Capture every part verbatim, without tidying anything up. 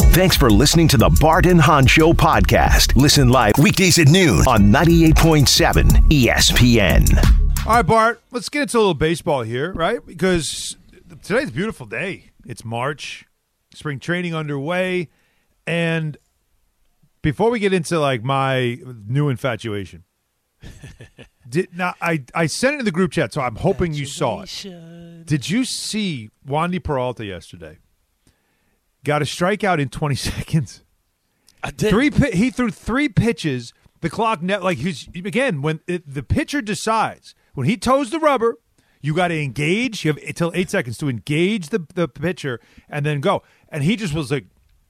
Thanks for listening to the Bart and Hahn Show podcast. Listen live weekdays at noon on ninety-eight point seven E S P N. All right, Bart, let's get into a little baseball here, right? Because today's a beautiful day. It's March, spring training underway, and before we get into like my new infatuation, did now I I sent it in the group chat, so I'm hoping you saw it. Did you see Wandy Peralta yesterday? Got a strikeout in twenty seconds. I did. Three he threw three pitches. The clock net like he's again when it, the pitcher decides when he toes the rubber, you got to engage. You have until eight seconds to engage the the pitcher and then go. And he just was like,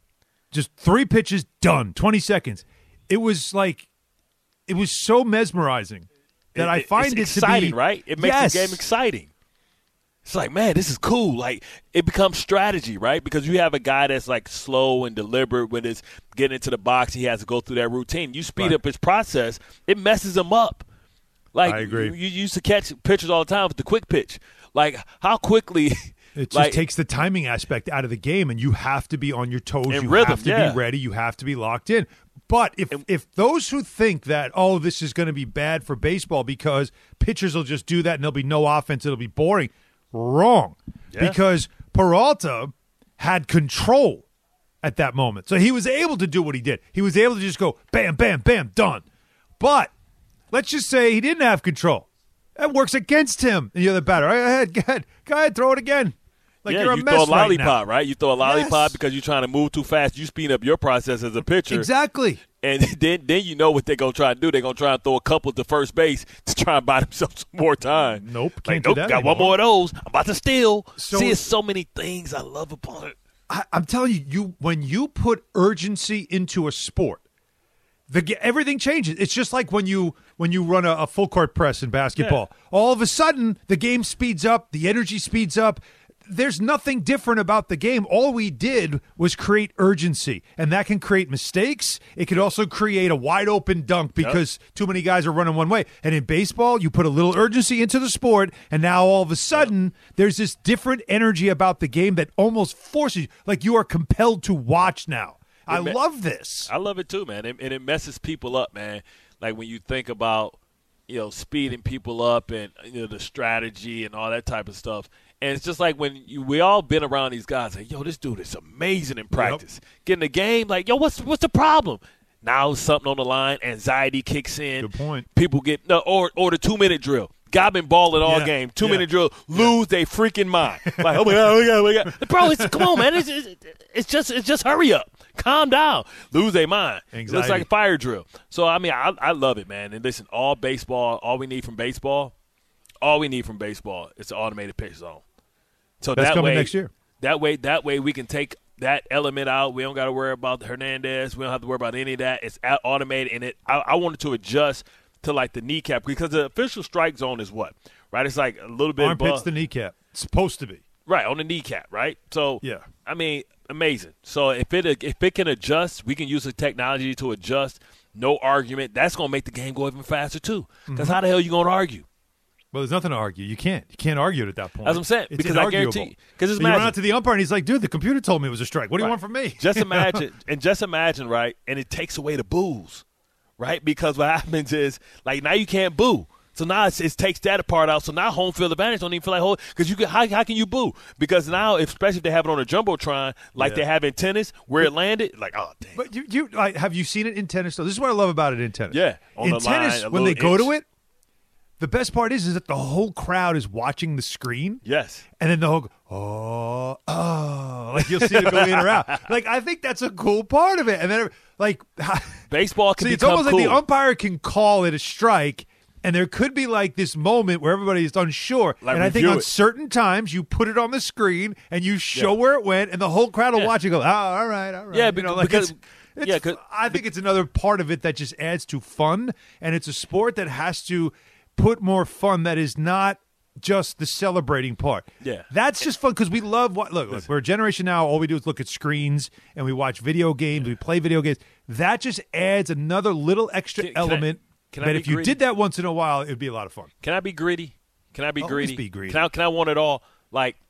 just three pitches done. Twenty seconds. It was like, it was so mesmerizing that it, I find it's it exciting, to be right? It makes yes. the game exciting. It's like, man, this is cool. Like, it becomes strategy, right? Because you have a guy that's, like, slow and deliberate when it's getting into the box. He has to go through that routine. You speed right. up his process, it messes him up. Like, I agree. You, you used to catch pitchers all the time with the quick pitch. Like, how quickly – It just like, takes the timing aspect out of the game, and you have to be on your toes. In You rhythm, have to yeah. be ready. You have to be locked in. But if And- if those who think that, oh, this is going to be bad for baseball because pitchers will just do that and there'll be no offense, it'll be boring, wrong. Yeah. Because Peralta had control at that moment. So he was able to do what he did. He was able to just go bam, bam, bam, done. But let's just say he didn't have control. That works against him. And you're the batter. Go ahead, go ahead, go ahead, throw it again. Like yeah, you're a you mess throw a right lollipop, now. right? You throw a lollipop Yes. because you're trying to move too fast. You speed up your process as a pitcher. Exactly. And then, then you know what they're going to try to do. They're going to try and throw a couple to first base to try and buy themselves some more time. Nope, Like, can't do nope, that got anymore. one more of those. I'm about to steal. So- See, it's so many things I love about it. I, I'm telling you, you when you put urgency into a sport, the ge- everything changes. It's just like when you when you run a, a full court press in basketball. All of a sudden, the game speeds up, the energy speeds up. There's nothing different about the game. All we did was create urgency, and that can create mistakes. It could also create a wide open dunk because yep. too many guys are running one way. And in baseball, you put a little urgency into the sport, and now all of a sudden, yep. there's this different energy about the game that almost forces you, like you are compelled to watch now. It I me- love this. I love it too, man, and, and it messes people up, man. Like when you think about, you know, speeding people up and you know the strategy and all that type of stuff. And it's just like when you, we all been around these guys, like, yo, this dude is amazing in practice. Yep. Get in the game, like, yo, what's what's the problem? Now something on the line, anxiety kicks in. Good point. People get no, or or the two minute drill. Guy been balling all yeah. game. Two yeah. minute drill, lose yeah. their freaking mind. Like, oh my god, oh my god, oh my god. Bro, it's, come on, man. It's, it's, it's just it's just hurry up, calm down, lose their mind. Anxiety. It looks like a fire drill. So I mean, I I love it, man. And listen, all baseball, all we need from baseball, all we need from baseball is an automated pitch zone. So That's that coming way, next year. That way, that way we can take that element out. We don't got to worry about Hernandez. We don't have to worry about any of that. It's automated, and it. I, I wanted to adjust to like the kneecap because the official strike zone is what, right? It's like a little bit armpits above the kneecap. It's supposed to be right on the kneecap, right? So yeah, I mean, amazing. So if it if it can adjust, we can use the technology to adjust. No argument. That's gonna make the game go even faster too. Because mm-hmm. how the hell are you gonna argue? Well, there's nothing to argue. You can't. You can't argue it at that point. That's what I'm saying. It's because inarguable. I guarantee. Because so you run out to the umpire and he's like, "Dude, the computer told me it was a strike. What do right. you want from me?" Just imagine, and just imagine, right? And it takes away the boos, right? Because what happens is, like, now you can't boo. So now it's, it takes that part out. So now home field advantage don't even feel like home because you can. How, how can you boo? Because now, if, especially if they have it on a jumbotron, like yeah. they have in tennis, where it landed, like oh damn. But you, you like, have you seen it in tennis? So this is what I love about it in tennis. Yeah, on in the tennis, line, when they go inch. to it. The best part is, is that the whole crowd is watching the screen. Yes. And then the whole, oh, oh, like you'll see it go in or out. Like, I think that's a cool part of it. And then, like, baseball can see, it's become almost cool. like the umpire can call it a strike, and there could be like this moment where everybody is unsure. Like and I think on it. certain times, you put it on the screen and you show yeah. where it went, and the whole crowd will yeah. watch it go, oh, all right, all right. Yeah, you know, like because. It's, It's, yeah, cause, I think it's another part of it that just adds to fun, and it's a sport that has to put more fun that is not just the celebrating part. Yeah. That's just fun because we love what look, look, we're a generation now, all we do is look at screens and we watch video games, we play video games. That just adds another little extra can, can element. I, can that I if you greedy? did that once in a while, it would be a lot of fun. Can I be greedy? Can I be Always greedy? be greedy. Can I, can I want it all? Like,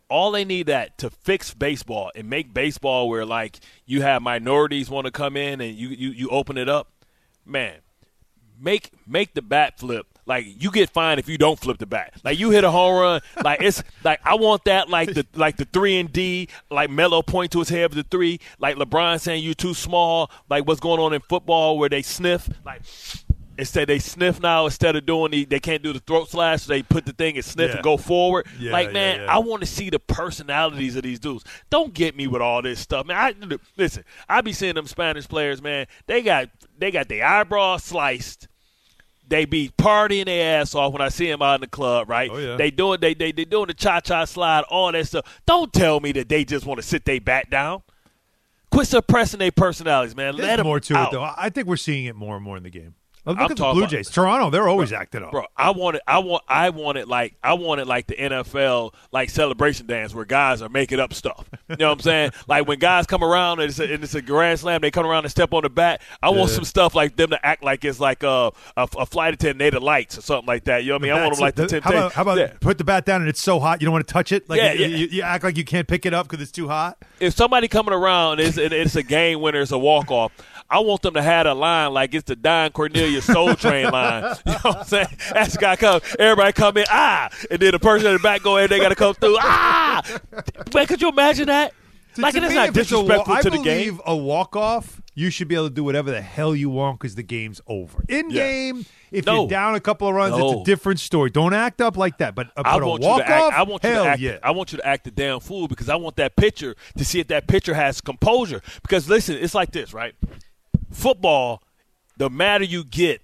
all they need that to fix baseball and make baseball where, like, you have minorities want to come in and you, you, you open it up. Man, make make the bat flip. Like, you get fined if you don't flip the bat. Like, you hit a home run. Like, it's like I want that like the like the three and D, like Melo point to his head with the three, like LeBron saying you too small, like what's going on in football where they sniff. Like, instead they sniff now instead of doing the – they can't do the throat slash, so they put the thing and sniff yeah. and go forward. Yeah, like, man, yeah, yeah. I want to see the personalities of these dudes. Don't get me with all this stuff. Man, I, listen, I be seeing them Spanish players, man, they got they got their eyebrows sliced. They be partying their ass off when I see them out in the club, right? Oh, yeah. They doing they they they doing the cha-cha slide, all that stuff. Don't tell me that they just want to sit their bat down. Quit suppressing their personalities, man. There's Let them more to out. it, though. I think we're seeing it more and more in the game. Look I'm at the talking Blue about- Jays. Toronto, they're always acting up. Bro, I want it. I want. I want it like. I want it like the N F L, like celebration dance where guys are making up stuff. You know what I'm saying? Like when guys come around and it's a, and it's a grand slam, they come around and step on the bat. I want Yeah. some stuff like them to act like it's like a a, a flight attendant, they the lights or something like that. You know what I mean? I want them like the, That's it. Temptations. How about, how about Yeah. put the bat down and it's so hot you don't want to touch it? Like Yeah, you, yeah. You, you act like you can't pick it up because it's too hot. If somebody coming around, it's, it's a game winner, it's a walk off. I want them to have a line like it's the Don Cornelius Soul Train line. You know what I'm saying? As the guy come, everybody come in, ah, and then the person in the back go in, they got to come through, ah. Man, could you imagine that? To- Like, to it's me, not if it's a wa- disrespectful I to the believe game. a walk-off, you should be able to do whatever the hell you want because the game's over. In-game, if No. you're down a couple of runs, No. it's a different story. Don't act up like that. But, uh, I but want a you to walk-off, act. I want you hell to act. yeah. I want you to act the damn fool because I want that pitcher to see if that pitcher has composure. Because listen, it's like this, right? Football, the madder you get,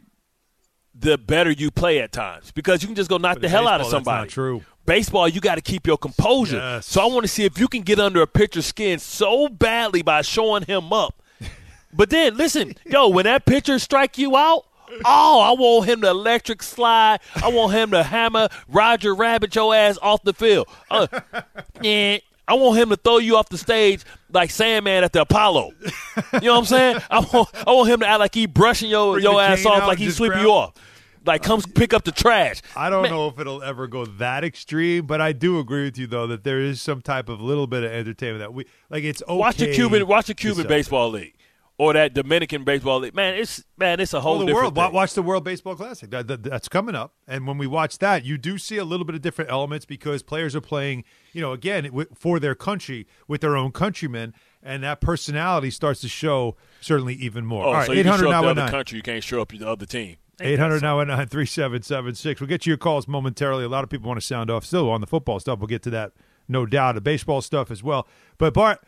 the better you play at times because you can just go knock But the in hell out of baseball, that's somebody. not true. Baseball, you got to keep your composure. Yes. So I want to see if you can get under a pitcher's skin so badly by showing him up. But then, listen, yo, when that pitcher strike you out, oh, I want him to electric slide. I want him to hammer Roger Rabbit your ass off the field. Uh, yeah. I want him to throw you off the stage like Sandman at the Apollo. You know what I'm saying? I want, I want him to act like he brushing your, Bring your the ass cane off out like and he just sweeping grab- you off. Like, come pick up the trash. I don't Man, know if it'll ever go that extreme, but I do agree with you though that there is some type of little bit of entertainment that we like. It's okay. Watch the Cuban, watch the to Cuban celebrate. baseball league or that Dominican baseball league. Man, it's man, it's a whole Oh, the different world. Wa- thing. Watch the World Baseball Classic. That, that- that's coming up, and when we watch that, you do see a little bit of different elements because players are playing, you know, again wi- for their country with their own countrymen, and that personality starts to show certainly even more. Oh, All right, so you can show up the now other nine. country, you can't show up the other team. eight hundred now nine three seven seven six. We'll get to your calls momentarily. A lot of people want to sound off still on the football stuff. We'll get to that, no doubt, the baseball stuff as well. But, Bart,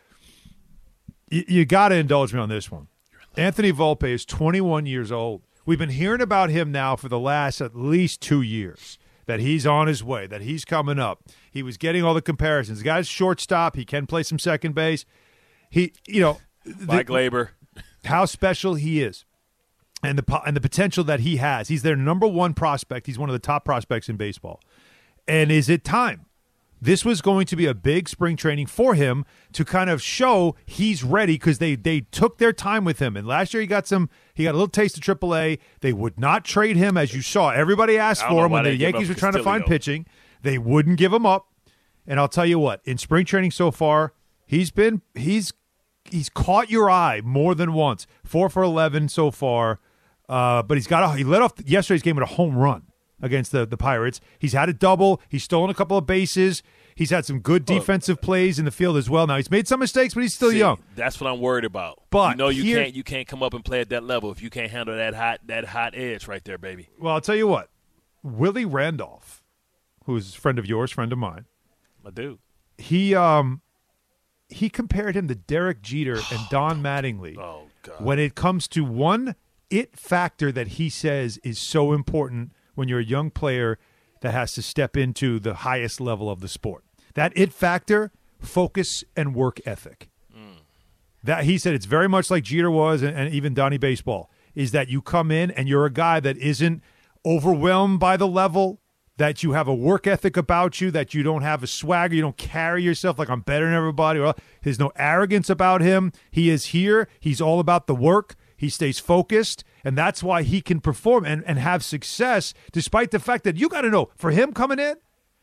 you, you got to indulge me on this one. Anthony Volpe is twenty-one years old. We've been hearing about him now for the last at least two years, that he's on his way, that he's coming up. He was getting all the comparisons. The guy's shortstop. He can play some second base. He, you know, Mike the- Glaber. how special he is. And the po- and the potential that he has. He's their number one prospect. He's one of the top prospects in baseball. And is it time? This was going to be a big spring training for him to kind of show he's ready because they they took their time with him. And last year he got some he got a little taste of triple A. They would not trade him, as you saw. Everybody asked I don't for know him why when the they gave Yankees up were trying to find Castillo. pitching. They wouldn't give him up. And I'll tell you what, in spring training so far, he's been he's he's caught your eye more than once. Four for eleven so far. Uh, but he's got a, he led off yesterday's game with a home run against the, the Pirates. He's had a double. He's stolen a couple of bases. He's had some good defensive plays in the field as well. Now he's made some mistakes, but he's still See, young. That's what I'm worried about. But you know you here- can't you can't come up and play at that level if you can't handle that hot that hot edge right there, baby. Well, I'll tell you what, Willie Randolph, who's a friend of yours, friend of mine, My dude. he um he compared him to Derek Jeter and Don Mattingly Oh God. when it comes to one it factor that he says is so important when you're a young player that has to step into the highest level of the sport. That it factor, focus and work ethic. Mm. That he said it's very much like Jeter was and, and even Donnie Baseball, is that you come in and you're a guy that isn't overwhelmed by the level, that you have a work ethic about you, that you don't have a swagger, you don't carry yourself like I'm better than everybody. Or there's no arrogance about him. He is here. He's all about the work. He stays focused, and that's why he can perform and, and have success despite the fact that you got to know, for him coming in,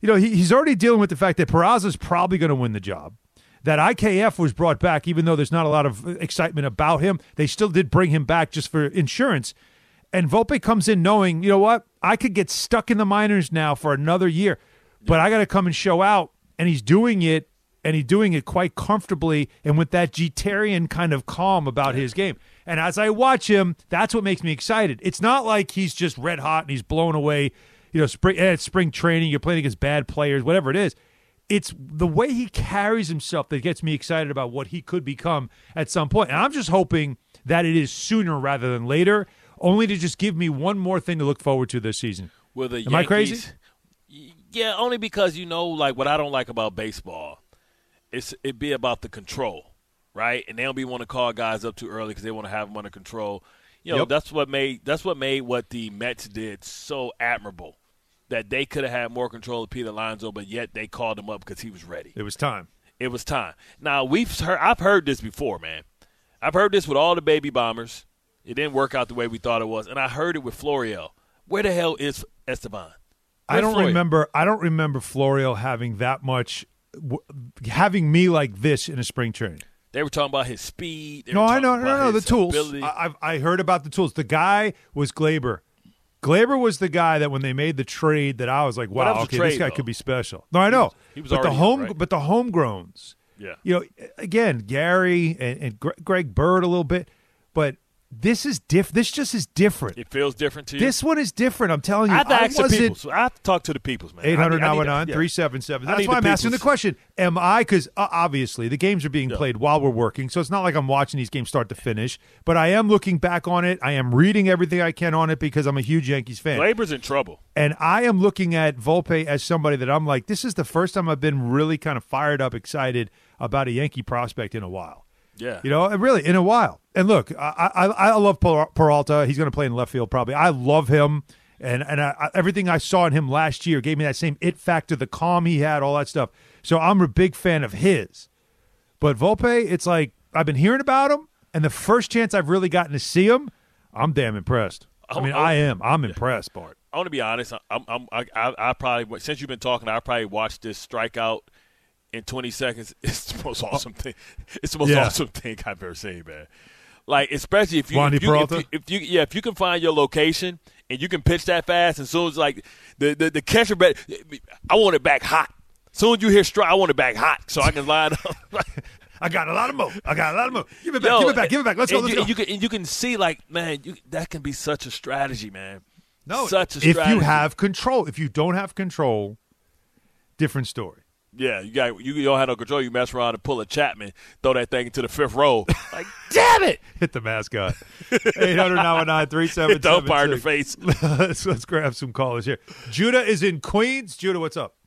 you know, he, he's already dealing with the fact that Peraza's probably going to win the job. That I K F was brought back, even though there's not a lot of excitement about him. They still did bring him back just for insurance. And Volpe comes in knowing, you know what, I could get stuck in the minors now for another year, but I got to come and show out. And he's doing it, and he's doing it quite comfortably and with that Jeterian kind of calm about his game. And as I watch him, that's what makes me excited. It's not like he's just red hot and he's blown away, you know, spring, eh, it's spring training, you're playing against bad players, whatever it is. It's the way he carries himself that gets me excited about what he could become at some point. And I'm just hoping that it is sooner rather than later, only to just give me one more thing to look forward to this season. Will the Am Yankees, I crazy? Yeah, only because, you know, like what I don't like about baseball, it's it be about the control, right? And they don't be want to call guys up too early because they want to have them under control. You know, Yep. that's what made that's what made what the Mets did so admirable. That they could have had more control of Pete Alonso, but yet they called him up because he was ready. It was time. It was time. Now we've heard. I've heard this before, man. I've heard this with all the baby bombers. It didn't work out the way we thought it was, and I heard it with Florial. Where the hell is Esteban? I don't Florial? remember. I don't remember Florial having that much, w- having me like this in a spring training. They were talking about his speed. They No, were I talking know, no, about no, the his tools. ability. I, I've I heard about the tools. The guy was Glaber. Glaber was the guy that when they made the trade that I was like, Well, that wow, was a okay, trade, this guy though. could be special. No, I know. He was but the already home, in, right? but the homegrowns. Yeah. You know, again, Gary and, and Gre- Greg Bird a little bit, but this is diff. This just is different. It feels different to you. This one is different. I'm telling you. I have to I ask the wasn't- people. So I have to talk to the peoples, man. eight hundred I need- I nine need one to- nine yeah. three seven seven. I That's need why the I'm asking the peoples. question. Am I, because uh, obviously the games are being Yeah. played while we're working, so it's not like I'm watching these games start to finish, but I am looking back on it. I am reading everything I can on it because I'm a huge Yankees fan. Labor's in trouble. And I am looking at Volpe as somebody that I'm like, this is the first time I've been really kind of fired up, excited about a Yankee prospect in a while. Yeah. You know, and really, in a while. And look, I I, I love Per- Peralta. He's going to play in left field probably. I love him. And and I, I, everything I saw in him last year gave me that same it factor, the calm he had, all that stuff. So I'm a big fan of his. But Volpe, it's like I've been hearing about him, and the first chance I've really gotten to see him, I'm damn impressed. I mean, Oh, oh. I am. I'm impressed, Bart. I want to be honest. I'm, I'm, I, I, I probably since you've been talking, I probably watched this strikeout in twenty seconds. It's the most awesome thing. It's the most Yeah. awesome thing I've ever seen, man. Like especially if you, Wandy if you, if Peralta? you, if you, yeah, if you can find your location and you can pitch that fast, and as soon as like the the, the catcher, bet, I want it back hot. As soon as you hear strike, I want it back hot so I can line up. I got a lot of mo. I got a lot of mo. Give it back. Yo, give it back. Give it back. Let's go. and Let's you, go. and you can and you can see like man, you, that can be such a strategy, man. No, such a if strategy. you have control. If you don't have control, different story. Yeah, you got you don't have no control. You mess around and pull a Chapman, throw that thing into the fifth row. Like, damn it! Hit the mascot. eight hundred nine one nine three seven Hit the seven umpire in the six. face. let's, let's grab some callers here. Judah is in Queens. Judah, what's up?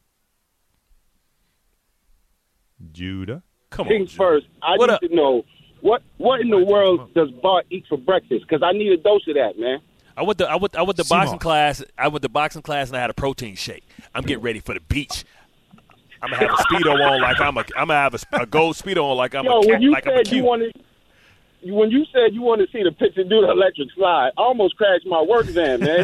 Judah. Come on, Things Judah. first, I What need up? to know what what in the world does Bart eat for breakfast? Because I need a dose of that, man. I went to I went I went to Sea boxing moss. class. I went to boxing class and I had a protein shake. I'm getting ready for the beach. I'm gonna have a speedo on like I'm a I'm gonna have a, a gold speedo on like I'm Yo, a cat, when you like I'm a said you cute. wanted, you- when you said you wanted to see the pitcher do the electric slide, I almost crashed my work van, man.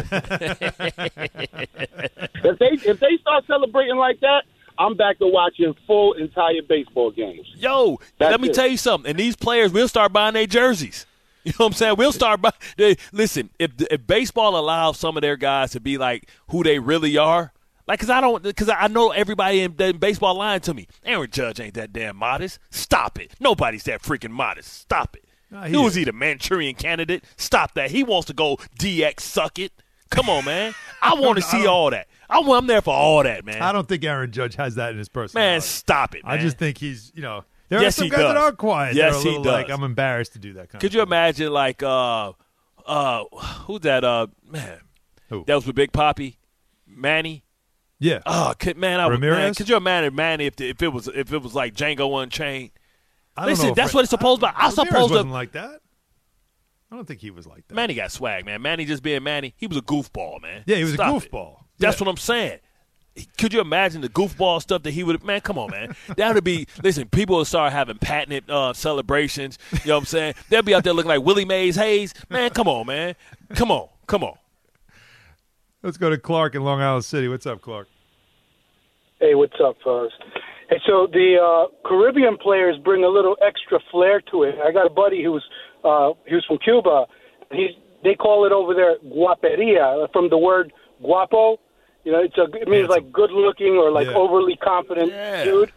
if they if they start celebrating like that, I'm back to watching full entire baseball games. Yo, That's let me it. tell you something. And these players, we'll start buying their jerseys. You know what I'm saying? We'll start buying. They, listen, if if baseball allows some of their guys to be like who they really are, like, cause I don't, cause I know everybody in, in baseball lying to me. Aaron Judge ain't that damn modest. Stop it. Nobody's that freaking modest. Stop it. No, he Who was is. he, the Manchurian candidate? Stop that. He wants to go D X suck it. Come on, man. I want to I see don't- all that. I, I'm there for all that, man. I don't think Aaron Judge has that in his personality. man, stop it, man. I just think he's, you know, there Yes, are some he guys that does. are quiet. Yes, They're a he little does. like, I'm embarrassed to do that kind Could of you thing. imagine, like, uh, uh, who's that, uh, man? Who? That was with Big Papi, Manny. Yeah. Oh, could, man, I would, man, Ramirez? could you imagine Manny if the, if it was if it was like Django Unchained? I don't Listen, know if that's Ra- what it's supposed to be. I'm Ramirez supposed to. wasn't like that. I don't think he was like that. Manny got swag, man. Manny just being Manny, he was a goofball, man. Yeah, he was Stop a it. goofball. That's Yeah. what I'm saying. Could you imagine the goofball stuff that he would? Man, come on, man. That would be. Listen, people will start having patented uh, celebrations. You know what I'm saying? They'll be out there looking like Willie Mays Hayes. Man, come on, man. Come on, come on. Let's go to Clark in Long Island City. What's up, Clark? Hey, what's up, fellas? Hey, so the uh, Caribbean players bring a little extra flair to it. I got a buddy who's uh, he was from Cuba. He's they call it over there guaperia, from the word guapo. You know, it's a it means like good looking or like yeah. overly confident Yeah. dude.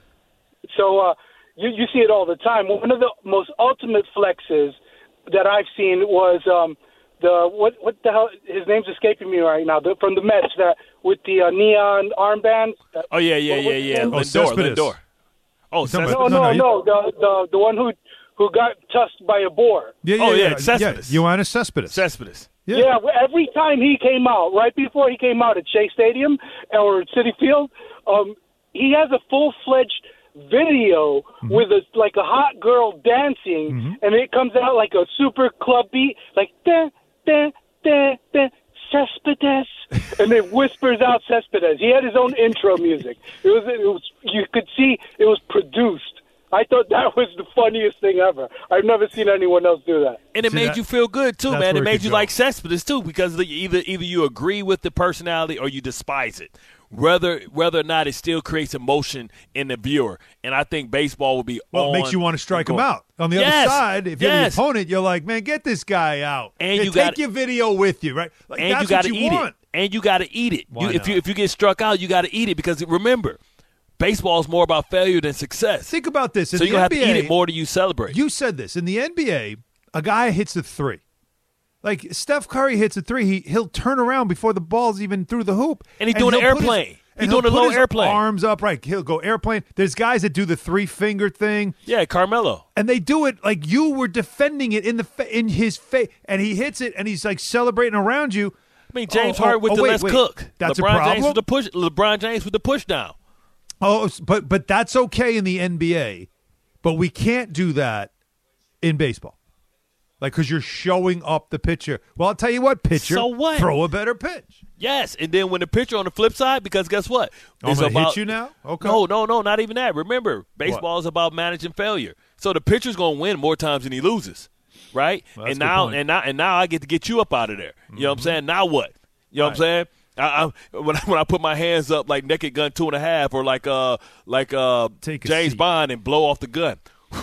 So uh, you you see it all the time. One of the most ultimate flexes that I've seen was um, the what what the hell? His name's escaping me right now. The, from the Mets, that with the uh, neon armband. Oh yeah, yeah, What- yeah, what's yeah. his name? Oh, Lindor, Cespedes. Lindor. Oh, talking Cespedes. about- No, No, no, no, no. The the the one who who got tusked by a boar. Yeah, yeah, Oh, yeah, yeah. Cespedes. yeah. Ioannis Cespedes. Cespedes. Yeah. Yeah, every time he came out, right before he came out at Shea Stadium or at Citi Field, um, he has a full-fledged video Mm-hmm. with a like a hot girl dancing, Mm-hmm. and it comes out like a super club beat, like da da da da Cespedes, and it whispers out Cespedes. He had his own intro music. It was, it was you could see it was produced. I thought that was the funniest thing ever. I've never seen anyone else do that. And it See, made that- you feel good too, that's man. where It it made could you go. like Cespedes too, because the, either either you agree with the personality or you despise it. Whether whether or not it still creates emotion in the viewer, and I think baseball will be. Well, it on makes you want to strike him going. out. On the Yes. other side, if you're Yes. the opponent, you're like, man, get this guy out. And Yeah, you take gotta- your video with you, right? Like, and that's you got to what you eat want. it. And you got to eat it. Why You, if you not? if you get struck out, you got to eat it because remember, baseball is more about failure than success. Think about this. In so the you have N B to A, eat it more than you celebrate. You said this. In the N B A, a guy hits a three. Like Steph Curry hits a three, he he'll turn around before the ball's even through the hoop, And he's doing an he'll put his- airplane. and He's he'll doing a put low his airplane. Arms up, right? He'll go airplane. There's guys that do the three finger thing, yeah, Carmelo. and they do it like you were defending it in the fa- in his face, and he hits it, and he's like celebrating around you. I mean, James Oh, oh, Harden with oh, the wait, let's wait. cook. That's a LeBron James problem? with the push. LeBron James with the push down. Oh, s- but but that's okay in the N B A, but we can't do that in baseball. Like, because you're showing up the pitcher. Well, I'll tell you what, pitcher. So what? Throw a better pitch. Yes, and then when the pitcher on the flip side, because guess what? Oh, I'm It's gonna hit about- you now? Okay. No, no, no, not even that. Remember, baseball is about managing failure. So the pitcher's going to win more times than he loses, right? Well, that's and a good now, point. and now, and now, I get to get you up out of there. You know what I'm saying? Now what? You know what I'm saying? I, I, when I, when I put my hands up like Naked Gun two and a half, or like uh like uh Take a James seat. Bond and blow off the gun,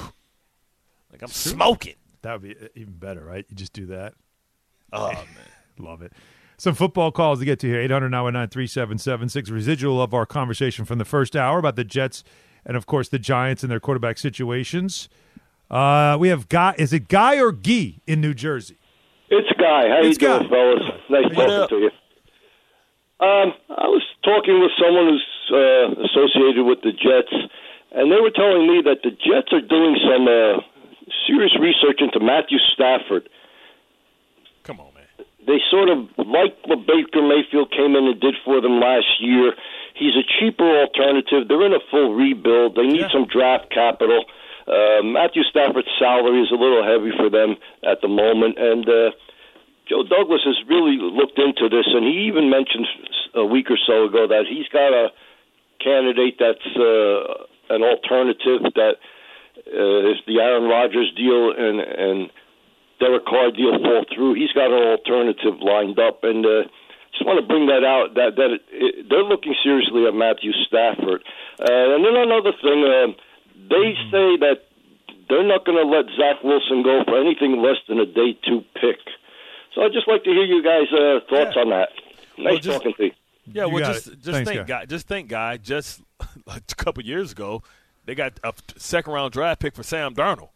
like I'm smoking. That would be even better, right? You just do that. Oh man. Love it. Some football calls to get to here. eight hundred nine one nine three seven seven six. Residual of our conversation from the first hour about the Jets and, of course, the Giants and their quarterback situations. Uh, we have Guy. Is it Guy or Guy in New Jersey? It's Guy. How It's you doing, Guy. fellas? Nice What talking up? to you. Um, I was talking with someone who's uh, associated with the Jets, and they were telling me that the Jets are doing some uh, serious research into Matthew Stafford. Come on, man. They sort of like what Baker Mayfield came in and did for them last year. He's a cheaper alternative. They're in a full rebuild. They need Yeah. some draft capital. Uh, Matthew Stafford's salary is a little heavy for them at the moment, and uh, Joe Douglas has really looked into this, and he even mentioned a week or so ago that he's got a candidate that's uh, an alternative that uh, if the Aaron Rodgers deal and and Derek Carr deal fall through, he's got an alternative lined up, and uh, just want to bring that out that that it, it, they're looking seriously at Matthew Stafford. Uh, and then another thing, uh, they say that they're not going to let Zach Wilson go for anything less than a day two pick. So I'd just like to hear you guys' uh, thoughts Yeah. on that. Nice Well, just- talking to you. Yeah, You well, got just it. just Thanks, think, guy. guy. Just think, guy. Just like a couple years ago, they got a second round draft pick for Sam Darnold.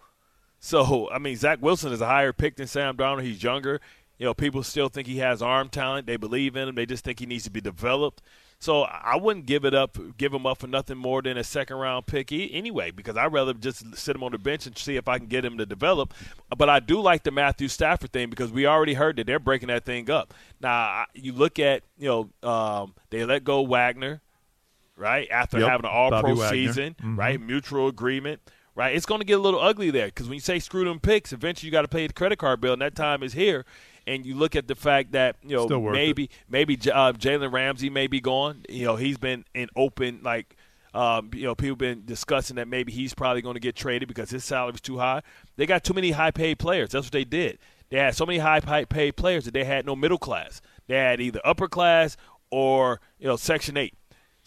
So I mean, Zach Wilson is a higher pick than Sam Darnold. He's younger. You know, people still think he has arm talent. They believe in him. They just think he needs to be developed. So I wouldn't give it up, give him up for nothing more than a second round pick e- anyway, because I'd rather just sit him on the bench and see if I can get him to develop. But I do like the Matthew Stafford thing because we already heard that they're breaking that thing up. Now I- you look at, you know, um, they let go Wagner, right, after Yep, having an all-pro Bobby Wagner. season, Mhm. right, mutual agreement. Right, it's going to get a little ugly there because when you say screw them picks, eventually you got to pay the credit card bill, and that time is here. And you look at the fact that you Still know worth maybe maybe uh, Jalen Ramsey may be gone. You know he's been in open like um, you know people been discussing that maybe he's probably going to get traded because his salary's too high. They got too many high paid players. That's what they did. They had so many high paid players that they had no middle class. They had either upper class or you know Section eight.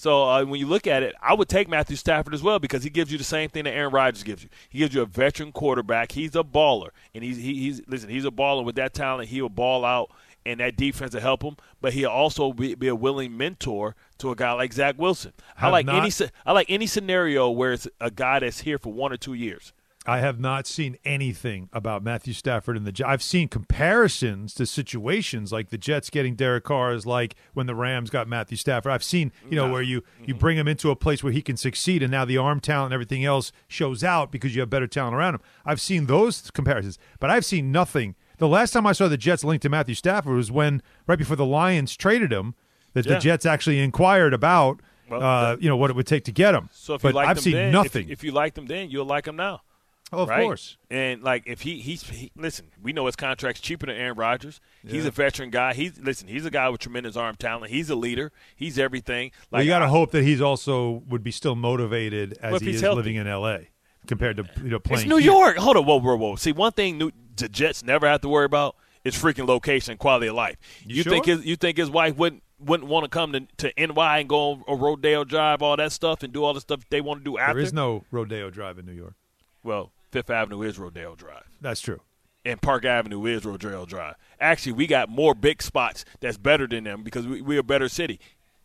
So uh, when you look at it, I would take Matthew Stafford as well because he gives you the same thing that Aaron Rodgers gives you. He gives you a veteran quarterback. He's a baller, and he's he, he's listen. He's a baller with that talent. He'll ball out, and that defense will help him. But he'll also be, be a willing mentor to a guy like Zach Wilson. I like not, any I like any scenario where it's a guy that's here for one or two years. I have not seen anything about Matthew Stafford and the Jets. I've seen comparisons to situations like the Jets getting Derek Carr is like when the Rams got Matthew Stafford. I've seen, you know, no. where you, mm-hmm. you bring him into a place where he can succeed and now the arm talent and everything else shows out because you have better talent around him. I've seen those comparisons, but I've seen nothing. The last time I saw the Jets linked to Matthew Stafford was when, right before the Lions traded him, that yeah. the Jets actually inquired about, well, uh, you know, what it would take to get him. So if but you like I've them seen then, nothing. If, if you like them then, you'll like them now. Oh, of right? course. And, like, if he – he's he, listen, we know his contract's cheaper than Aaron Rodgers. Yeah. He's a veteran guy. He's Listen, he's a guy with tremendous arm talent. He's a leader. He's everything. Like, well, you got to hope that he's also would be still motivated as well, he is healthy. living in L A compared to, you know, playing It's New here. York. Hold on. Whoa, whoa, whoa. See, one thing New, the Jets never have to worry about is freaking location and quality of life. You, you sure? think his you think his wife wouldn't wouldn't want to come to, to N Y and go on a Rodeo Drive, all that stuff, and do all the stuff they want to do after? There is no Rodeo Drive in New York. Well, Fifth Avenue is Rodeo Drive. That's true. And Park Avenue is Rodeo Drive. Actually, we got more big spots that's better than them because we, we're a better city.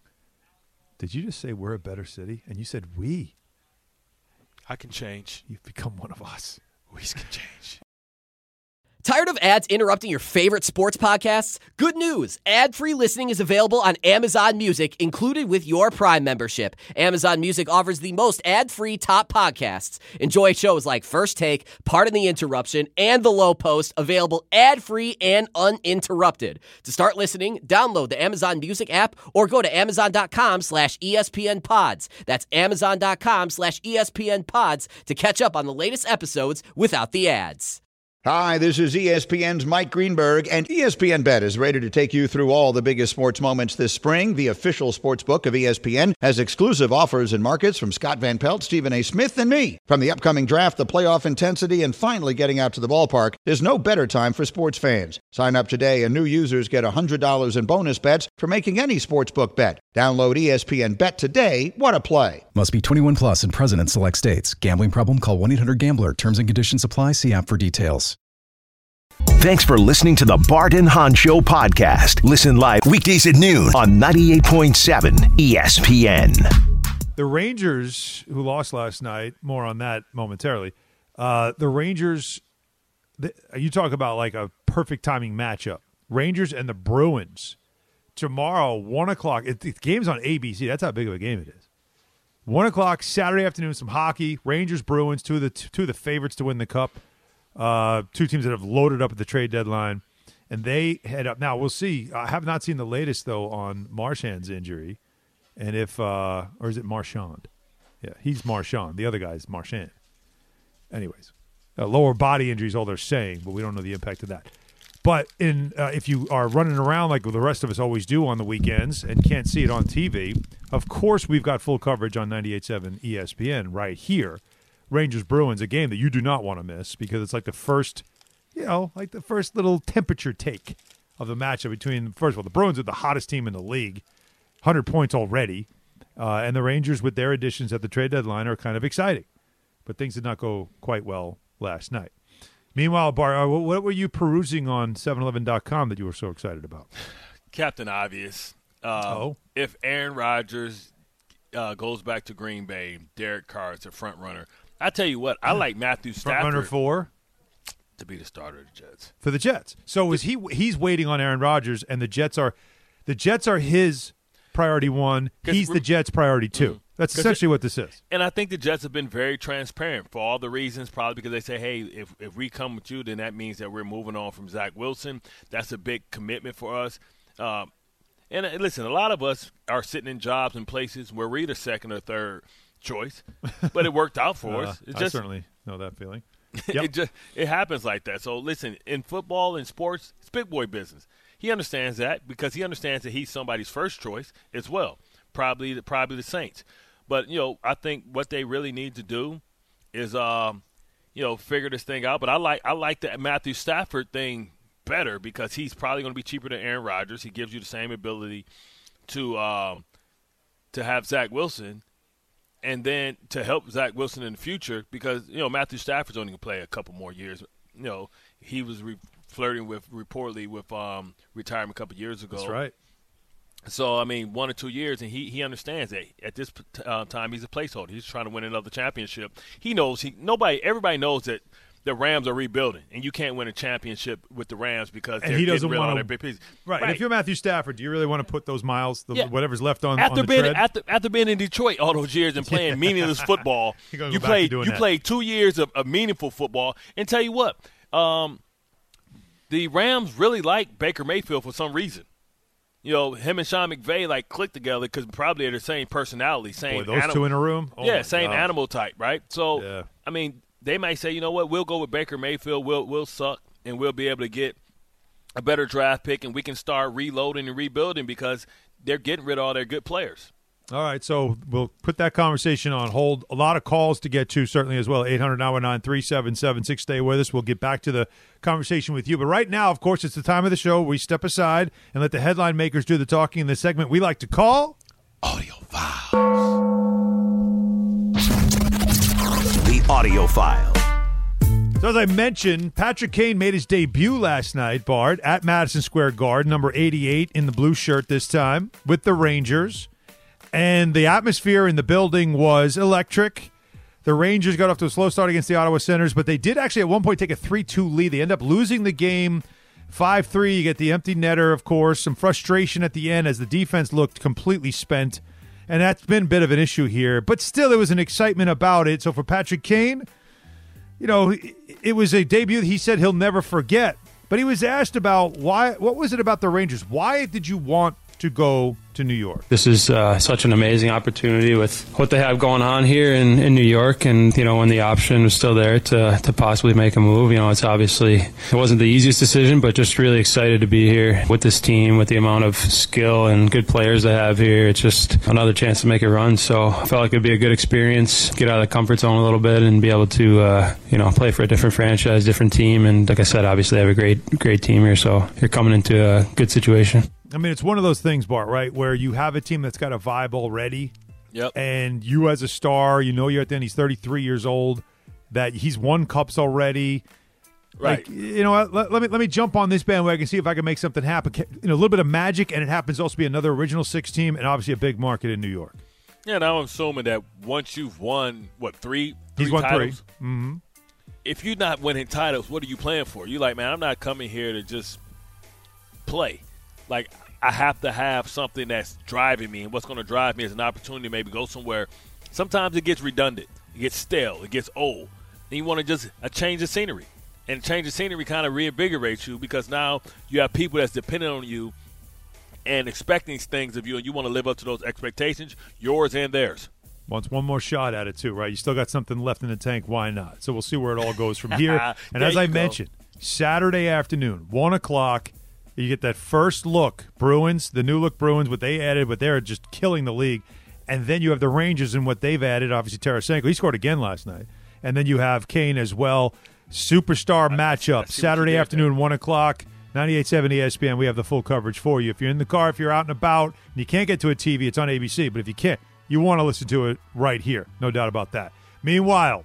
Did you just say we're a better city? And you said we. I can change. You've become one of us. We can change. Tired of ads interrupting your favorite sports podcasts? Good news. Ad-free listening is available on Amazon Music, included with your Prime membership. Amazon Music offers the most ad-free top podcasts. Enjoy shows like First Take, Pardon the Interruption, and The Low Post, available ad-free and uninterrupted. To start listening, download the Amazon Music app or go to amazon.com slash ESPN pods. That's amazon.com slash ESPN pods to catch up on the latest episodes without the ads. Hi, this is E S P N's Mike Greenberg, and E S P N Bet is ready to take you through all the biggest sports moments this spring. The official sports book of E S P N has exclusive offers and markets from Scott Van Pelt, Stephen A. Smith, and me. From the upcoming draft, the playoff intensity, and finally getting out to the ballpark, there's no better time for sports fans. Sign up today, and new users get one hundred dollars in bonus bets for making any sportsbook bet. Download E S P N Bet today. What a play. Must be twenty-one plus and present in select states. Gambling problem? Call one eight hundred gambler. Terms and conditions apply. See app for details. Thanks for listening to the Bart and Hahn Show podcast. Listen live weekdays at noon on ninety-eight point seven E S P N. The Rangers, who lost last night, more on that momentarily. Uh, the Rangers, the, you talk about like a perfect timing matchup. Rangers and the Bruins tomorrow, one o'clock. It, the game's on A B C. That's how big of a game it is. One o'clock Saturday afternoon, some hockey. Rangers, Bruins, two of the two of the favorites to win the cup. Uh, two teams that have loaded up at the trade deadline, and they head up. Now, we'll see. I have not seen the latest, though, on Marchand's injury, and if uh, – or is it Marchand? Yeah, he's Marchand. The other guy is Marchand. Anyways, uh, lower body injury is all they're saying, but we don't know the impact of that. But in uh, if you are running around like the rest of us always do on the weekends and can't see it on T V, of course we've got full coverage on ninety-eight point seven E S P N right here. Rangers-Bruins, a game that you do not want to miss because it's like the first, you know, like the first little temperature take of the matchup between, first of all, the Bruins are the hottest team in the league, one hundred points already, uh, and the Rangers with their additions at the trade deadline are kind of exciting. But things did not go quite well last night. Meanwhile, Bar, uh, what were you perusing on seven eleven dot com that you were so excited about? Captain Obvious. Um, oh. If Aaron Rodgers uh, goes back to Green Bay, Derek Carr is a front runner. I tell you what, I like Matthew Stafford. Front runner for? To be the starter of the Jets. For the Jets. So is he? He's waiting on Aaron Rodgers, and the Jets are, the Jets are his priority one. He's the Jets' priority two. Mm-hmm. That's essentially what this is. And I think the Jets have been very transparent for all the reasons, probably because they say, hey, if if we come with you, then that means that we're moving on from Zach Wilson. That's a big commitment for us. Um, and uh, listen, a lot of us are sitting in jobs and places where we're either second or third choice, but it worked out for uh, us. It I just, certainly know that feeling. Yep. it just it happens like that. So listen, in football and sports, it's big boy business. He understands that because he understands that he's somebody's first choice as well. Probably the probably the Saints. But you know, I think what they really need to do is um, you know, figure this thing out. But I like I like the Matthew Stafford thing better because he's probably going to be cheaper than Aaron Rodgers. He gives you the same ability to um, to have Zach Wilson and then to help Zach Wilson in the future because, you know, Matthew Stafford's only going to play a couple more years. You know, he was re- flirting with reportedly with um, retirement a couple years ago. That's right. So, I mean, one or two years, and he, he understands that at this uh, time he's a placeholder. He's trying to win another championship. He knows he nobody everybody knows that the Rams are rebuilding, and you can't win a championship with the Rams because and they're he doesn't getting rid of want all to, their big pieces. Right. right. And if you're Matthew Stafford, do you really want to put those miles, the, yeah. whatever's left on, after on the being, tread? After, after being in Detroit all those years and playing meaningless football, go you back played to doing you that. played two years of, of meaningful football. And tell you what, um, the Rams really like Baker Mayfield for some reason. You know, him and Sean McVay like click together because probably they're the same personality, same. Boy, those animal, two in a room. Oh yeah, my same God. animal type, right? So, Yeah. I mean, they might say, you know what, we'll go with Baker Mayfield. We'll we'll suck, and we'll be able to get a better draft pick, and we can start reloading and rebuilding because they're getting rid of all their good players. All right, so we'll put that conversation on hold. A lot of calls to get to, certainly as well. eight hundred nine one nine three seven seven six. Stay with us. We'll get back to the conversation with you. But right now, of course, it's the time of the show. We step aside and let the headline makers do the talking in the segment we like to call Audio Files. The Audio File. So as I mentioned, Patrick Kane made his debut last night, Bart, at Madison Square Garden, number eighty-eight in the blue shirt this time, with the Rangers. And the atmosphere in the building was electric. The Rangers got off to a slow start against the Ottawa Senators, but they did actually at one point take a three two lead. They end up losing the game five three. You get the empty netter, of course, some frustration at the end as the defense looked completely spent. And that's been a bit of an issue here. But still, there was an excitement about it. So for Patrick Kane, you know, it was a debut that he said he'll never forget. But he was asked about why. What was it about the Rangers? Why did you want to go to New York? This is uh, such an amazing opportunity with what they have going on here in, in New York, and you know when the option was still there to to possibly make a move. You know, it's obviously it wasn't the easiest decision, but just really excited to be here with this team, with the amount of skill and good players they have here. It's just another chance to make a run. So I felt like it'd be a good experience, get out of the comfort zone a little bit, and be able to uh, you know play for a different franchise, different team. And like I said, obviously they have a great great team here, so you're coming into a good situation. I mean, it's one of those things, Bart, right, where you have a team that's got a vibe already. Yep. And you as a star, you know you're at the end, he's thirty-three years old, that he's won cups already. Right. Like, you know what, let, let me let me jump on this bandwagon and see if I can make something happen. You know, a little bit of magic, and it happens to also be another Original Six team and obviously a big market in New York. Yeah, now I'm assuming that once you've won, what, three, three He's won titles? three. Mm-hmm. If you're not winning titles, what are you playing for? You're like, man, I'm not coming here to just play. Like, I have to have something that's driving me, and what's going to drive me is an opportunity to maybe go somewhere. Sometimes it gets redundant. It gets stale. It gets old. And you want to just a change of scenery. And change of scenery kind of reinvigorates you because now you have people that's dependent on you and expecting things of you, and you want to live up to those expectations, yours and theirs. Wants one more shot at it, too, right? You still got something left in the tank. Why not? So we'll see where it all goes from here. And There as you I go. mentioned, Saturday afternoon, one o'clock, you get that first look. Bruins, the new look Bruins, what they added, but they're just killing the league. And then you have the Rangers and what they've added. Obviously, Tarasenko, he scored again last night. And then you have Kane as well. Superstar matchup, Saturday afternoon, one o'clock, ninety-eight point seven E S P N. We have the full coverage for you. If you're in the car, if you're out and about, and you can't get to a T V, it's on A B C. But if you can't, you want to listen to it right here. No doubt about that. Meanwhile,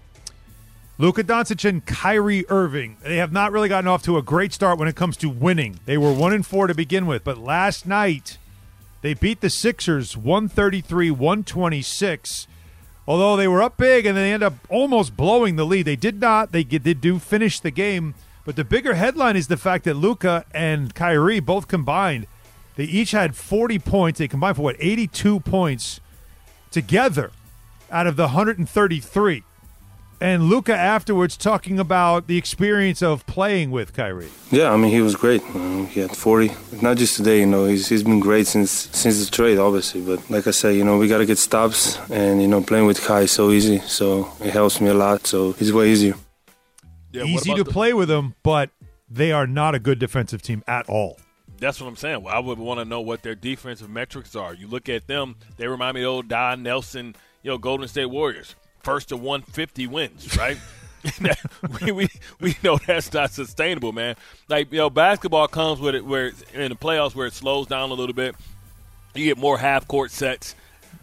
Luka Doncic and Kyrie Irving, they have not really gotten off to a great start when it comes to winning. They were one and four to begin with, but last night they beat the Sixers one thirty-three to one twenty-six. Although they were up big and they end up almost blowing the lead. They did not. They did do finish the game. But the bigger headline is the fact that Luka and Kyrie both combined. They each had forty points. They combined for, what, eighty-two points together out of the one hundred thirty-three. And Luka afterwards talking about the experience of playing with Kyrie. Yeah, I mean, he was great. Um, he had forty. Not just today, you know, he's, he's been great since since the trade, obviously. But like I said, you know, we got to get stops. And, you know, playing with Kai is so easy. So it helps me a lot. So it's way easier. Yeah, Easy to the- play with them, but they are not a good defensive team at all. That's what I'm saying. Well, I would want to know what their defensive metrics are. You look at them, they remind me of old Don Nelson, you know, Golden State Warriors. First to one fifty wins, right? we, we we know that's not sustainable, man. Like, you know, basketball comes with it where it's, in the playoffs where it slows down a little bit. You get more half-court sets.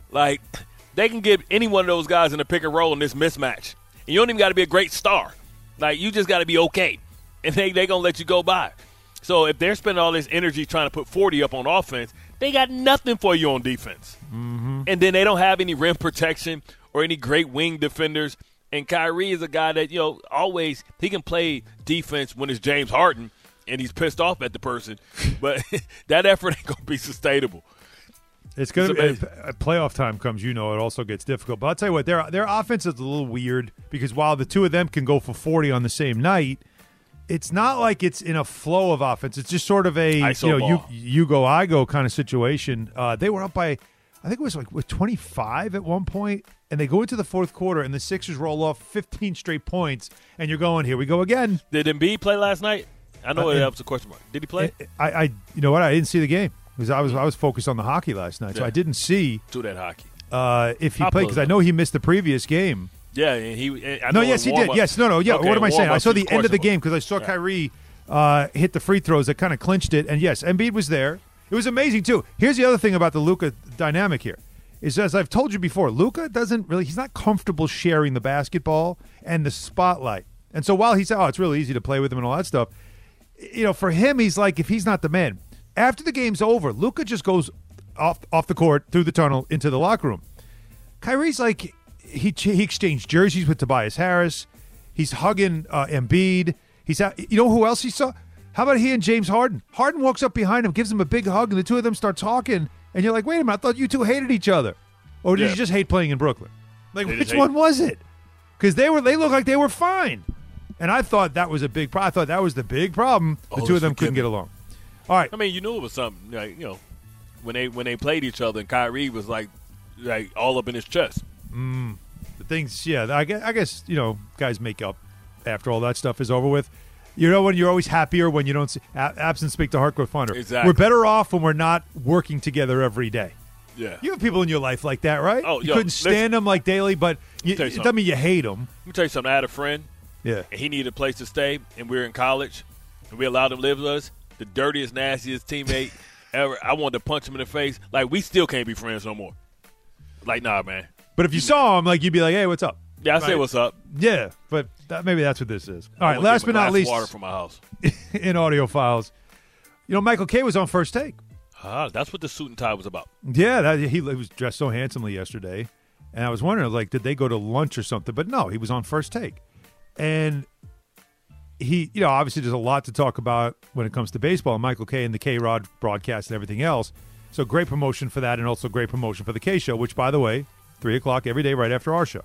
Like, they can get any one of those guys in a pick and roll in this mismatch. And you don't even got to be a great star. Like, you just got to be okay. And they they going to let you go by. So if they're spending all this energy trying to put forty up on offense, they got nothing for you on defense. Mm-hmm. And then they don't have any rim protection or any great wing defenders. And Kyrie is a guy that, you know, always he can play defense when it's James Harden and he's pissed off at the person. But that effort ain't going to be sustainable. It's going to be – playoff time comes, you know, it also gets difficult. But I'll tell you what, their, their offense is a little weird because while the two of them can go for forty on the same night, it's not like it's in a flow of offense. It's just sort of a, Iso you know, ball. you, you go, I go kind of situation. Uh, they were up by – I think it was like with twenty-five at one point, and they go into the fourth quarter, and the Sixers roll off fifteen straight points, and you're going, here we go again. Did Embiid play last night? I know Uh, that was a question mark. Did he play? I, I, you know what? I didn't see the game because I was I was focused on the hockey last night, so Yeah. I didn't see Do that hockey. uh, if he I'll played pull because it I up. know he missed the previous game. Yeah, and he. I No, know yes, in he did. warm-up- Yes, no, no, yeah. Okay, what am I saying? I warm-up, saw he the was end of the questionable. game because I saw Yeah. Kyrie uh, hit the free throws that kind of clinched it, and yes, Embiid was there. It was amazing too. Here's the other thing about the Luka dynamic here. Is as I've told you before, Luka doesn't really – he's not comfortable sharing the basketball and the spotlight. And so while he said, oh, it's really easy to play with him and all that stuff, you know, for him, he's like, if he's not the man. After the game's over, Luka just goes off off the court, through the tunnel, into the locker room. Kyrie's like – he he exchanged jerseys with Tobias Harris. He's hugging uh, Embiid. He's out, you know who else he saw? How about he and James Harden? Harden walks up behind him, gives him a big hug, and the two of them start talking. And you're like, wait a minute, I thought you two hated each other. Or did Yeah. you just hate playing in Brooklyn? Like, They which just hate- one was it? Because they were they looked like they were fine. And I thought that was a big problem. I thought that was the big problem. The Oh, two of them forgive couldn't me. get along. All right. I mean, you knew it was something. Like, you know, when they when they played each other, and Kyrie was like, like all up in his chest. Mm, the things, yeah, I guess, I guess, you know, guys make up after all that stuff is over with. You know, when you're always happier when you don't see, a- absent speak to heart grow fonder. Exactly. We're better off when we're not working together every day. Yeah. You have people in your life like that, right? Oh, you yo, couldn't stand listen. them like daily, but you, tell you it doesn't something. mean you hate them. Let me tell you something. I had a friend. Yeah. And he needed a place to stay, and we were in college, and we allowed him to live with us. The dirtiest, nastiest teammate ever. I wanted to punch him in the face. Like, we still can't be friends no more. Like, nah, man. But if you saw him, like, you'd be like, hey, what's up? Yeah, I say Right. what's up. Yeah, but that, maybe that's what this is. All I right, wanna last get but my not glass of least, water from my house. in audio files, you know, Michael Kay was on First Take. Ah, that's what the suit and tie was about. Yeah, that, he, he was dressed so handsomely yesterday, and I was wondering, like, did they go to lunch or something? But no, he was on First Take, and he, you know, obviously there's a lot to talk about when it comes to baseball. Michael Kay and the K-Rod broadcast and everything else. So great promotion for that, and also great promotion for the K Show, which, by the way, three o'clock every day right after our show.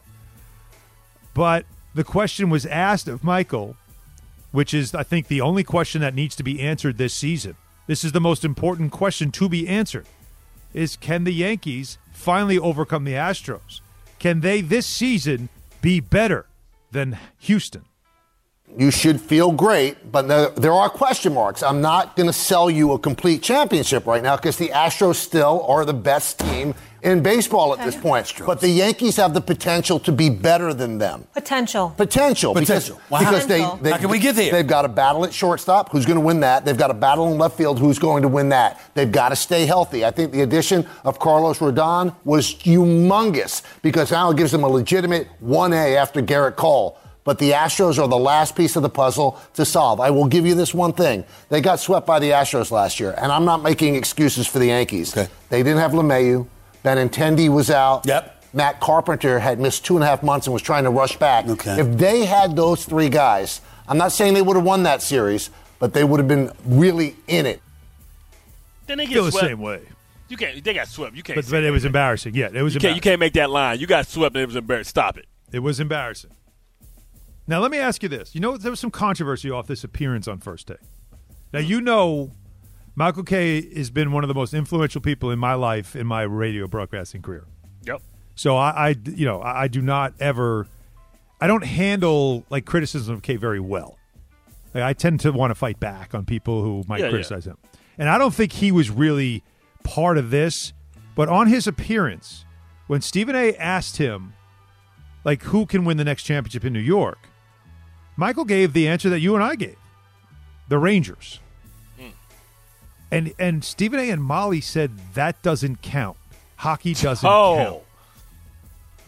But the question was asked of Michael, which is, I think, the only question that needs to be answered this season. This is the most important question to be answered, is can the Yankees finally overcome the Astros? Can they this season be better than Houston? You should feel great, but there, there are question marks. I'm not going to sell you a complete championship right now because the Astros still are the best team in baseball at this point. But the Yankees have the potential to be better than them. Potential. Potential. Potential. Because, Wow. because they, Potential. they, How can we get there? They've got a battle at shortstop. Who's going to win that? They've got a battle in left field. Who's going to win that? They've got to stay healthy. I think the addition of Carlos Rodon was humongous because now it gives them a legitimate one A after Garrett Cole. But the Astros are the last piece of the puzzle to solve. I will give you this one thing. They got swept by the Astros last year, and I'm not making excuses for the Yankees. Okay. They didn't have LeMahieu. Benintendi was out. Yep. Matt Carpenter had missed two and a half months and was trying to rush back. Okay. If they had those three guys, I'm not saying they would have won that series, but they would have been really in it. Then they get Feel the swept. same way. You can't. They got swept. You can't. But, say but it that. was embarrassing. Yeah, it was You can't, you embarrassing. can't make that line. You got swept and it was embarrassing. Stop it. It was embarrassing. Now, let me ask you this. You know, there was some controversy off this appearance on First Take. Now, you know, Michael Kay has been one of the most influential people in my life in my radio broadcasting career. Yep. So I, I you know, I, I do not ever, I don't handle, like, criticism of Kay very well. Like, I tend to want to fight back on people who might Yeah, criticize him. And I don't think he was really part of this. But on his appearance, when Stephen A. asked him, like, who can win the next championship in New York, Michael gave the answer that you and I gave, the Rangers. Mm. And and Stephen A. and Molly said that doesn't count. Hockey doesn't Oh. count.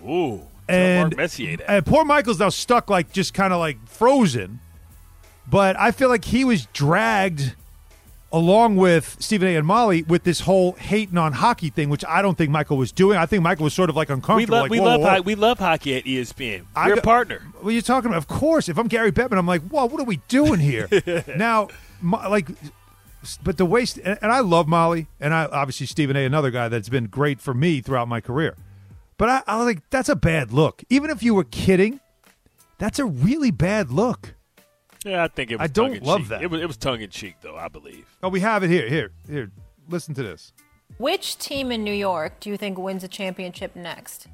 Ooh. And, Mark Messier that. and poor Michael's now stuck like just kind of like frozen. But I feel like he was dragged along with Stephen A. and Molly with this whole hating on hockey thing, which I don't think Michael was doing. I think Michael was sort of like uncomfortable. We love, like, we whoa, love, whoa, whoa. ho- we love hockey at E S P N. I We're a got- partner. What are you talking about? Of course. If I'm Gary Bettman, I'm like, whoa, what are we doing here? Now, Mo- like, but the way, and and I love Molly, and I obviously Stephen A., another guy that's been great for me throughout my career. But I, I was like, that's a bad look. Even if you were kidding, that's a really bad look. Yeah, I think it was I don't tongue-in-cheek. love that. It was, it was tongue-in-cheek, though, I believe. Oh, we have it here. Here, here. Listen to this. Which team in New York do you think wins a championship next?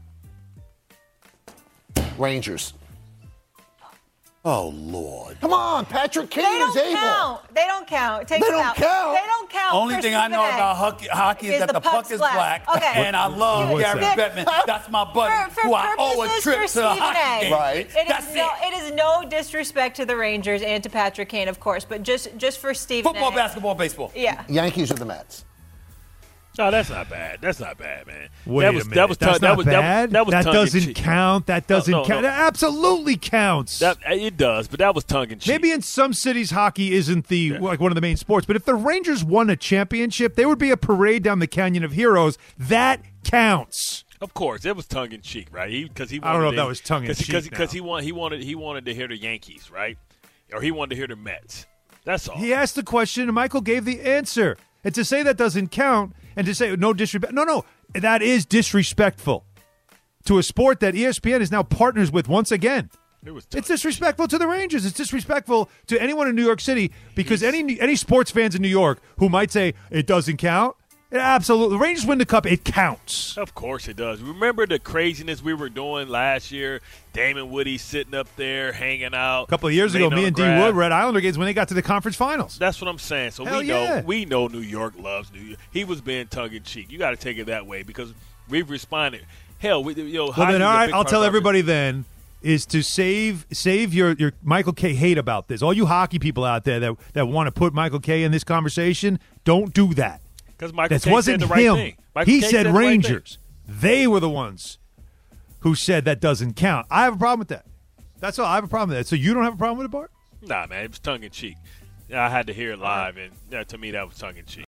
Rangers. Oh, Lord. Come on, Patrick Kane They don't is able. count. They don't count. Take They them don't out. count. They don't count. Only for thing I Stephen know A. about hockey, hockey is, is that the the puck puck's is black. black. Okay. And I love What's Gary that? Bettman. That's my buddy For, for who I owe a purposes trip for to a Stephen hockey A. game. Right. It That's is, no, it. it is no disrespect to the Rangers and to Patrick Kane, of course, but just just for Stephen Football, A. basketball, baseball. Yeah. Yankees or the Mets? No, that's not bad. That's not bad, man. Wait that was, a minute. That was That's tongue- that not was, that was- bad? That, was that doesn't tongue-in-cheek. count. That doesn't No, no, count. no. That absolutely counts. That, it does, but that was tongue-in-cheek. Maybe in some cities, hockey isn't the like one of the main sports. But if the Rangers won a championship, there would be a parade down the Canyon of Heroes. That counts. Of course, it was tongue-in-cheek, right? Because he, he I don't know if wanted that to- was tongue-in-cheek Because now. because he, want, he wanted he wanted to hear the Yankees, right? Or he wanted to hear the Mets. That's all. He asked the question, and Michael gave the answer. And to say that doesn't count, and to say no disrespect, no, no, that is disrespectful to a sport that E S P N is now partners with once again. It was It's disrespectful to the Rangers. It's disrespectful to anyone in New York City because any any sports fans in New York who might say it doesn't count, it absolutely. The Rangers win the cup, it counts. Of course it does. Remember the craziness we were doing last year? Damon Woody sitting up there, hanging out. A couple of years ago, laying me on and the D grass. Wood were at Islander games when they got to the conference finals. That's what I'm saying. So Hell we know yeah. we know New York loves New York. He was being tongue in cheek. You got to take it that way because we've responded. Hell, we, you know, Well, hockey's then, a all right, big I'll part tell of our everybody then is to save save your, your Michael K. hate about this. All you hockey people out there that, that want to put Michael K. in this conversation, don't do that. Because Michael That K. wasn't said the right him. thing. Michael He K. said the right Rangers. They were the ones who said that doesn't count. I have a problem with that. That's all. I have a problem with that. So you don't have a problem with it, Bart? thing. Nah, man, it was tongue in cheek. I had to hear it live, and yeah, to me that was tongue in cheek.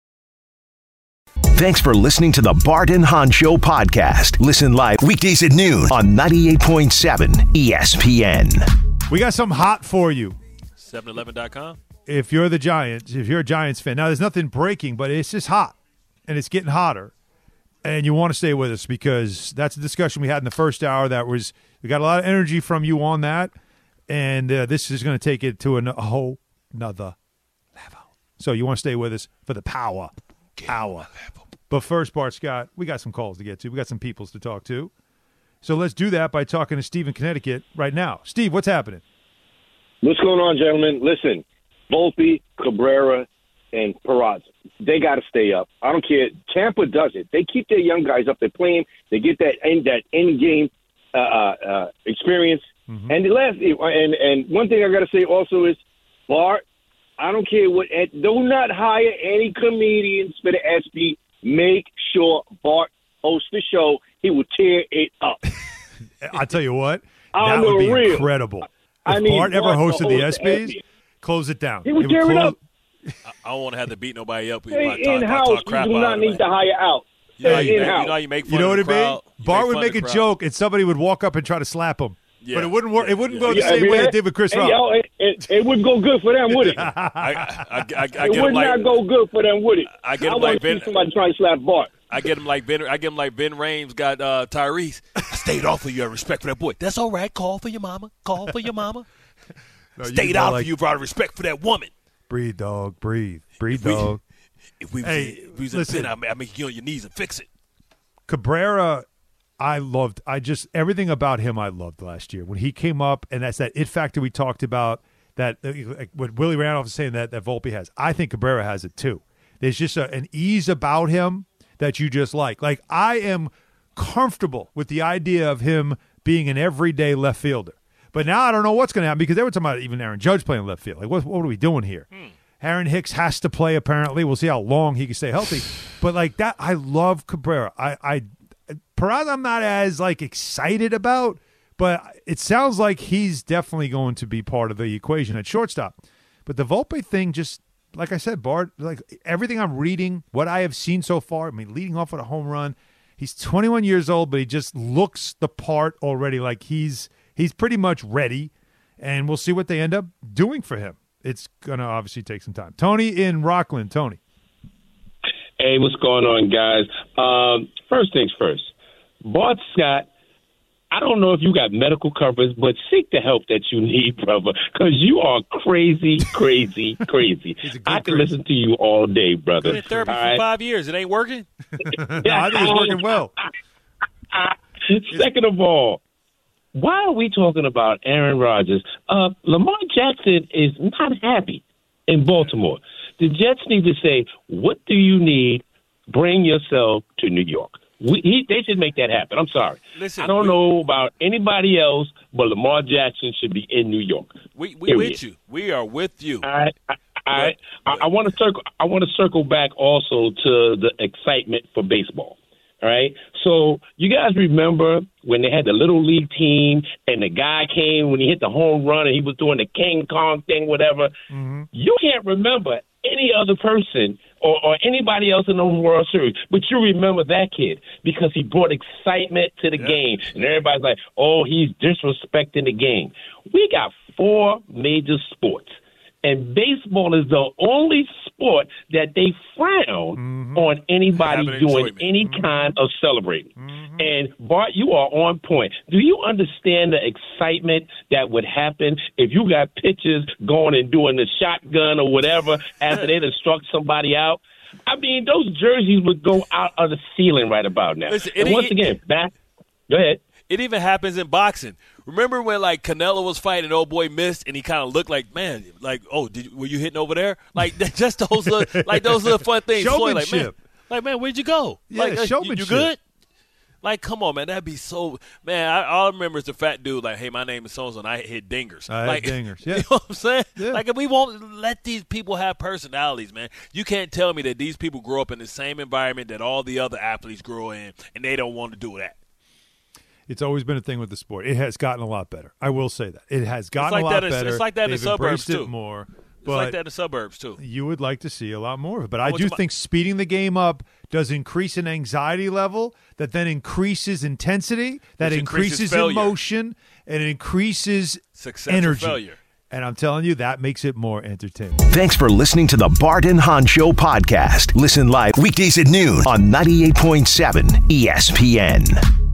Thanks for listening to the Bart and Hahn Show podcast. Listen live weekdays at noon on ninety-eight point seven E S P N. We got something hot for you. seven eleven dot com. If you're the Giants, if you're a Giants fan. Now, there's nothing breaking, but it's just hot, and it's getting hotter. And you want to stay with us because that's a discussion we had in the first hour. That was we got a lot of energy from you on that, and uh, this is going to take it to an, a whole nother level. So you want to stay with us for the power, power. But first, Bart Scott, we got some calls to get to. We got some peoples to talk to. So let's do that by talking to Steve in Connecticut right now. Steve, what's happening? What's going on, gentlemen? Listen, Volpe, Cabrera, and Peraza, they got to stay up. I don't care. Tampa does it. They keep their young guys up. They play them. They get that end that end game uh, uh, experience. Mm-hmm. And the last, and and one thing I got to say also is, Bart, I don't care what. Do not hire any comedians for the S B. Make sure Bart hosts the show. He will tear it up. I'll tell you what, On that would the be real. incredible. If I mean, Bart ever Bart hosted the hosts S the Bs, S B. close it down. He would It tear it close- up. I don't want to have to beat nobody up. If Hey, I talk, if I in-house, talk crap you do out not of need it. to hire out. You know, how you, make, in-house. you know how you make fun You know of what the it mean? crowd? You Bart make would fun make of a the crowd. joke, and somebody would walk up and try to slap him. Yeah. But it wouldn't work. It wouldn't go the Yeah, same I mean, way that- it did with Chris hey, Rock. yo, it, it, it wouldn't go good for them, would it? I, I, I, I, I It get would him like not go good for them, would it? I get him want like to Ben- see somebody trying to slap Bart. I get him like Ben. I get him like Ben Rames got uh, Tyrese. I stayed off for you. Respect for that boy. That's all right. Call for your mama. Call for your mama. No, you Stayed go out like, for you out of respect for that woman. Breathe, dog. Breathe. Breathe, If we- dog. If we was, Hey, if we was listen. in sin, I, I make you on your knees and fix it. Cabrera, I loved. I just everything about him I loved last year when he came up, and that's that it factor we talked about. That uh, like what Willie Randolph is saying that that Volpe has. I think Cabrera has it too. There's just a, an ease about him that you just like. Like I am comfortable with the idea of him being an everyday left fielder. But now I don't know what's going to happen because they were talking about even Aaron Judge playing left field. Like what what are we doing here? Hmm. Aaron Hicks has to play apparently. We'll see how long he can stay healthy. But like that, I love Cabrera. I I Peraza I'm not as like excited about, but it sounds like he's definitely going to be part of the equation at shortstop. But the Volpe thing, just like I said, Bart, like everything I'm reading, what I have seen so far, I mean, leading off with a home run, he's twenty-one years old, but he just looks the part already. Like he's he's pretty much ready, and we'll see what they end up doing for him. It's going to obviously take some time. Tony in Rockland. Tony. Hey, what's going on, guys? Um, first things first. Bart Scott, I don't know if you got medical coverage, but seek the help that you need, brother, because you are crazy, crazy, crazy. I can crazy. listen to you all day, brother. Been in therapy all for right? five years. It ain't working? No, I think it's working well. Second of all, why are we talking about Aaron Rodgers? Uh, Lamar Jackson is not happy in Baltimore. The Jets need to say, what do you need? Bring yourself to New York. We, he, they should make that happen. I'm sorry. Listen, I don't we, know about anybody else, but Lamar Jackson should be in New York. We we with you. We are with you. All right. I, I, I, I want to circle. I want to circle back also to the excitement for baseball. All right. So you guys remember when they had the little league team and the guy came when he hit the home run and he was doing the King Kong thing, whatever. Mm-hmm. You can't remember any other person or, or anybody else in the World Series, but you remember that kid because he brought excitement to the yeah. game. And everybody's like, oh, he's disrespecting the game. We got four major sports. And baseball is the only sport that they frown mm-hmm. on anybody doing enjoyment. any mm-hmm. kind of celebrating. Mm-hmm. And, Bart, you are on point. Do you understand the excitement that would happen if you got pitchers going and doing the shotgun or whatever after they done struck somebody out? I mean, those jerseys would go out of the ceiling right about now. Listen, and it, once it, again, back – go ahead. It even happens in boxing. Remember when, like, Canelo was fighting and old boy missed and he kind of looked like, man, like, oh, did, were you hitting over there? Like, just those little, like those little fun things. Showmanship. Like, man, like, man, where'd you go? Yeah, like, showmanship. You, you good? Like, come on, man. That'd be so – man, I, all I remember is the fat dude like, hey, my name is so-and-so, and I hit dingers. I like, hit dingers, yeah. You know what I'm saying? Yeah. Like, we won't let these people have personalities, man. You can't tell me that these people grow up in the same environment that all the other athletes grow in, and they don't want to do that. It's always been a thing with the sport. It has gotten a lot better. I will say that. It has gotten like a lot that, better. It's like that in They've the suburbs, embraced too. It more. It's But like that in the suburbs, too. You would like to see a lot more of it. But I, I do think my- speeding the game up does increase an anxiety level that then increases intensity, that Which increases, increases emotion, and it increases Success energy. Or failure. And I'm telling you, that makes it more entertaining. Thanks for listening to the Bart and Hahn Show podcast. Listen live weekdays at noon on ninety-eight point seven E S P N.